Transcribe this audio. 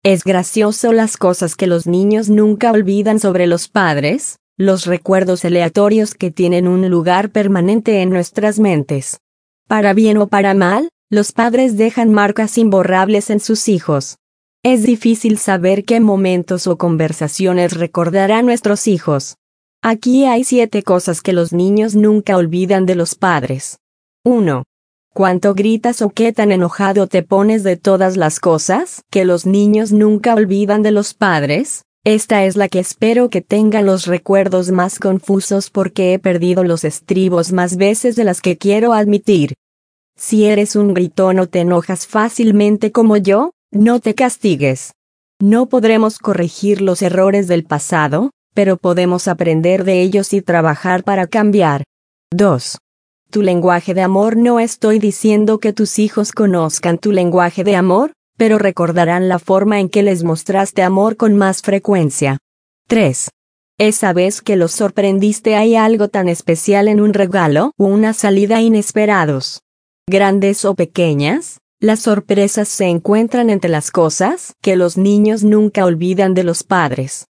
Es gracioso las cosas que los niños nunca olvidan sobre los padres, los recuerdos aleatorios que tienen un lugar permanente en nuestras mentes. Para bien o para mal, los padres dejan marcas imborrables en sus hijos. Es difícil saber qué momentos o conversaciones recordarán nuestros hijos. Aquí hay 7 cosas que los niños nunca olvidan de los padres. 1. ¿Cuánto gritas o qué tan enojado te pones de todas las cosas que los niños nunca olvidan de los padres? Esta es la que espero que tengan los recuerdos más confusos porque he perdido los estribos más veces de las que quiero admitir. Si eres un gritón o te enojas fácilmente como yo, no te castigues. No podremos corregir los errores del pasado, pero podemos aprender de ellos y trabajar para cambiar. 2. Tu lenguaje de amor. No estoy diciendo que tus hijos conozcan tu lenguaje de amor, pero recordarán la forma en que les mostraste amor con más frecuencia. 3. Esa vez que los sorprendiste, hay algo tan especial en un regalo o una salida inesperados. Grandes o pequeñas, las sorpresas se encuentran entre las cosas que los niños nunca olvidan de los padres.